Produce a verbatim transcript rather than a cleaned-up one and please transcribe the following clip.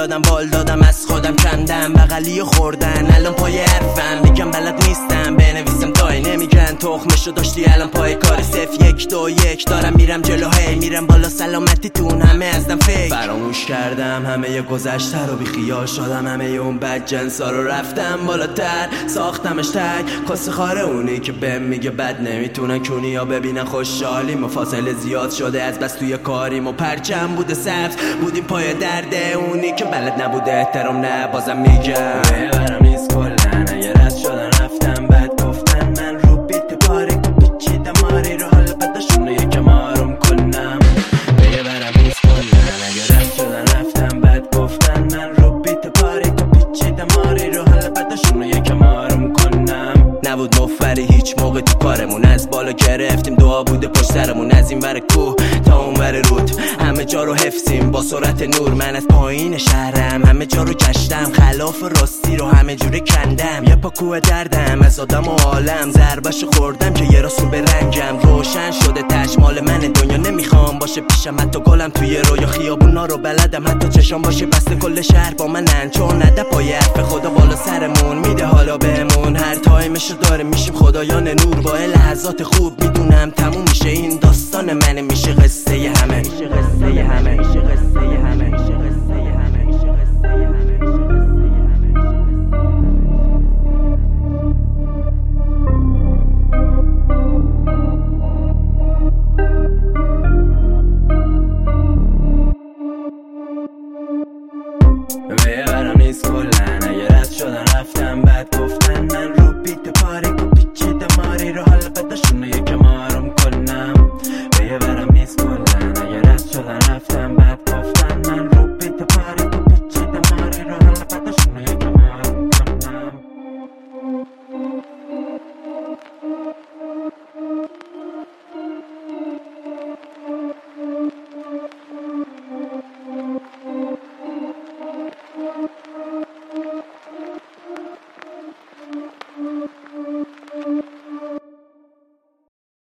دادم بال دادم از خودم کندم بغلی خوردن الان پای حرفم میگم بلد نیستم بنویسم دای نمیگن تخمشو داشتی الان پای کار صف یک دو یک دارم میرم جلو هی میرم بالا سلامتی تون همه ازدم فیک فراموش کردم همه ی گذشته رو بی خیال شدم همه ی اون بد جنسا رو رفتم بالاتر ساختمش تک کاسه خاره اونی که بهم میگه بد نمیتونن کونی ها ببینن خوشحالی مفاصله زیاد شده از بس توی کاریم و پرچم بوده سبز بودیم پای درده اونی که بلد نبوده احترام نه بازم میگم ببرم نیست کلن اگر رد شدن رفتم بد گفتن من رو بیت پاره که پیچیدم ماری رو حالا بداشون رو یکم آروم کنم ببرم نیست کلن اگر رد شدن رفتم بد گفتن من رو بیت پاره که پیچیدم ماری رو حالا بداشون رو یکم آروم کنم نبود مفری هیچ موقع تو کارمون از بالا گرفتیم دعا بوده پشت سرمون از این ور کوه تا اون ور رود همه جا رو حفظیم با سرعت نور من از پایین شهرم همه جا رو گشتم خلاف راستی رو همه جوره کندم یه پا کوه دردم از آدم و عالم ضربش خوردم که یه راسو به رنگم روشن شده تشمال من دنیا نمیخوام باشه پیشم حتی گلم توی رویا خیابونا رو بلدم حتی چشام باشه بسته کل شهر با منن چون نده پای حرف خدا بالا سرمون میده حالا بهمون هر تایمشو داره میشیم خدایان نور با لحظات خوب میدونم تموم میشه این داستان منه میشه قصه همه میشه قصه همه میشه قصه همه میشه قصه